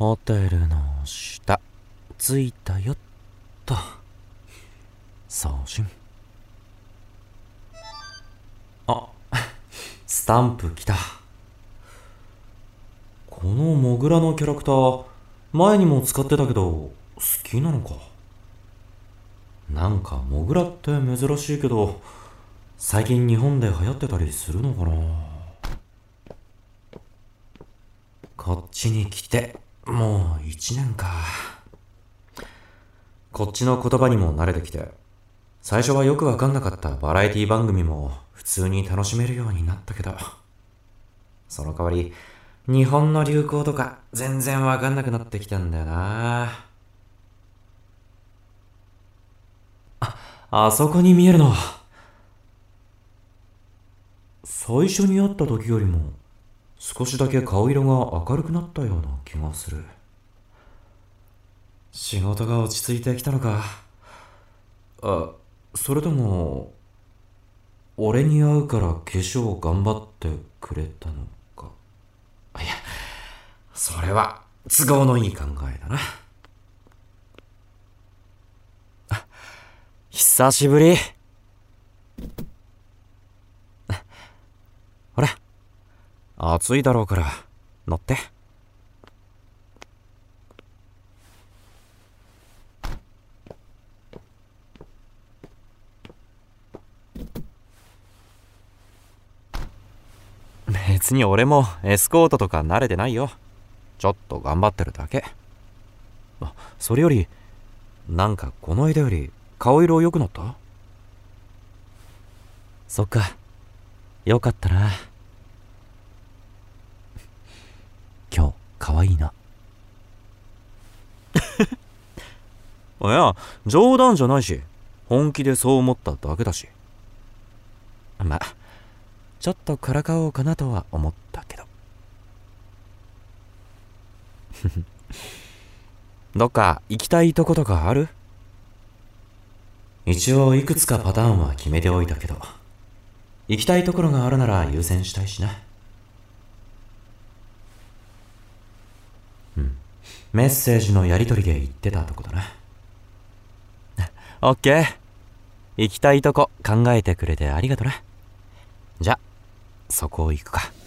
ホテルの下着いたよっと。送信。あ、スタンプ来た。このモグラのキャラクター前にも使ってたけど好きなのか。なんかモグラって珍しいけど最近日本で流行ってたりするのかな。こっちに来てもう1年か。こっちの言葉にも慣れてきて、最初はよくわかんなかったバラエティ番組も普通に楽しめるようになったけど、その代わり日本の流行とか全然わかんなくなってきたんだよな。あそこに見えるの最初に会った時よりも少しだけ顔色が明るくなったような気がする。仕事が落ち着いてきたのか。それとも俺に会うから化粧頑張ってくれたのか。いや、それは都合のいい考えだな。久しぶり。ほら、暑いだろうから乗って。別に俺もエスコートとか慣れてないよ。ちょっと頑張ってるだけ。それよりなんかこの間より顔色良くなった？そっか、よかったな。今日かわいいな。いや、冗談じゃないし本気でそう思っただけだし。まあちょっとからかおうかなとは思ったけど。どっか行きたいとことかある？一応いくつかパターンは決めておいたけど、行きたいところがあるなら優先したいしな。メッセージのやり取りで言ってたとこだな。オッケー。行きたいとこ考えてくれてありがとな。じゃ、そこ行くか。